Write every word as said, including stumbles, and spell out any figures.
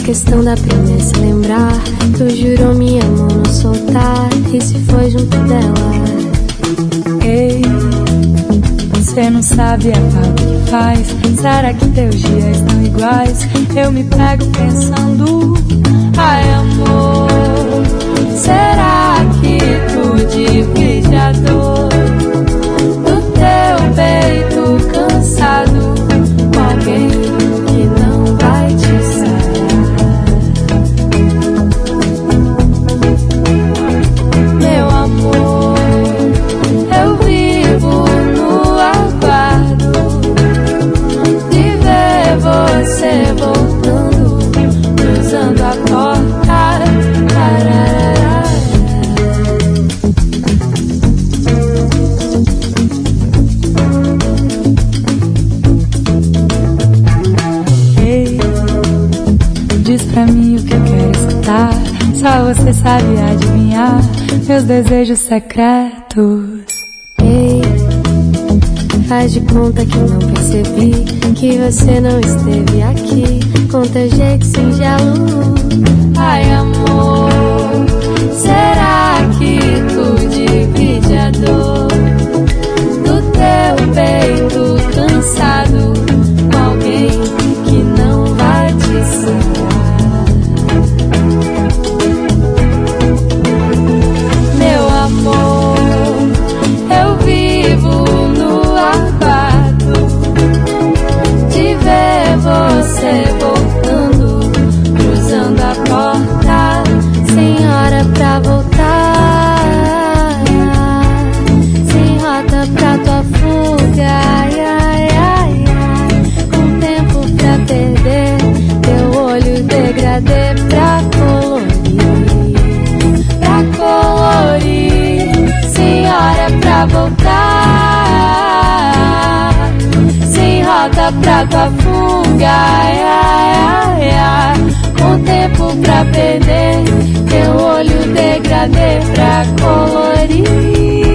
questão da promessa lembrar. Tu jurou minha mão não soltar e se foi junto dela. Ei, você não sabe a falta que faz. Será que teus dias estão iguais? Eu me pego pensando, ai amor, será que tu divide a dor do teu peito cansado com alguém que não vai te sarar? Meu amor, eu vivo no aguardo de ver você voltando, cruzando a porta. Tararara. Ei, diz pra mim o que eu quero escutar. Só você sabe adivinhar meus desejos secretos. Ei, faz de conta que não percebi que você não esteve aqui com teu jeito singelo. Ai amor, será que tu divide a dor do teu peito cansado com alguém que não vai te sarar? Meu amor, eu vivo no aguardo de ver você voltando, cruzando a porta, sem hora pra voltar, sem rota pra tua fuga, ai, ai, ai, ai, com tempo pra perder, teu olho degradê pra colorir, pra colorir, sem hora pra voltar, sem rota pra tua fuga, ai, ai, ai, ai, com tempo pra perder, teu olho degradê pra colorir.